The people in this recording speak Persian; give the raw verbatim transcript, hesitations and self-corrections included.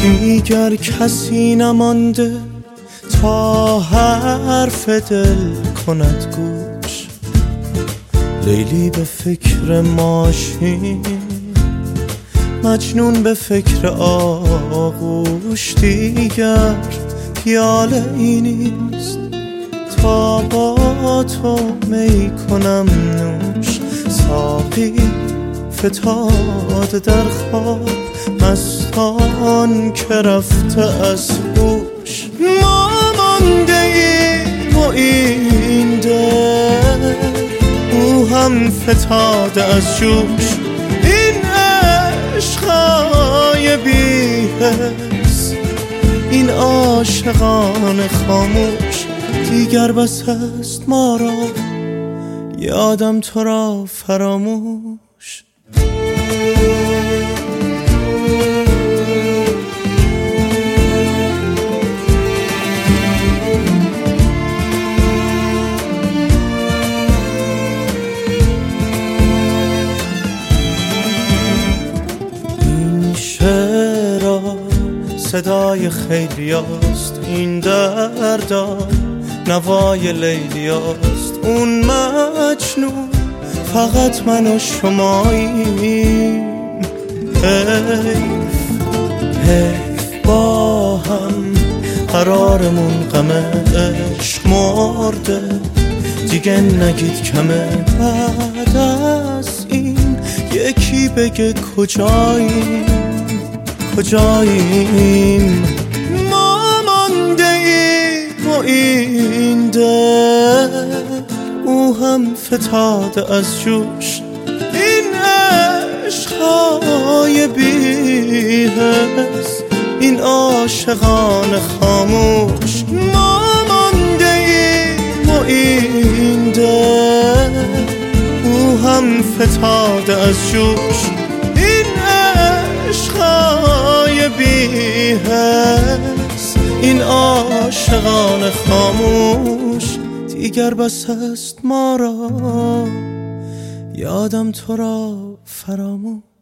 دیگر کسی نمانده تا حرف دل کند گوش. لیلی به فکر ماشین، مجنون به فکر آغوش. دیگر پیاله ای نیست تا با تو می کنم نوش. ساقی فتاد در خواب مستان که رفته از هوش. ما مانده ایم و این دل او هم فتاده از جوش. این عشقای بی حس، این عاشقان خاموش. دیگر بس است ما را یادم تو را فراموش. این شعرها صدای خیلیاست، این دردا نوای لیلیاست. اون مجنون فقط من و شماییم. حیف حیف با هم قرارمون غم عشق مرده. دیگه نگید کمه بعد از این یکی بگه کجاییم کجاییم. ما مانده ایم و این دل او هم فتاده از جوش. این عشقای بی حس، این عاشقان خاموش. ما مانده ایم و این دل او هم فتاده از جوش. این عشقای بی حس، این عاشقان خاموش. دیگر بس است ما را یادم تو را فراموش.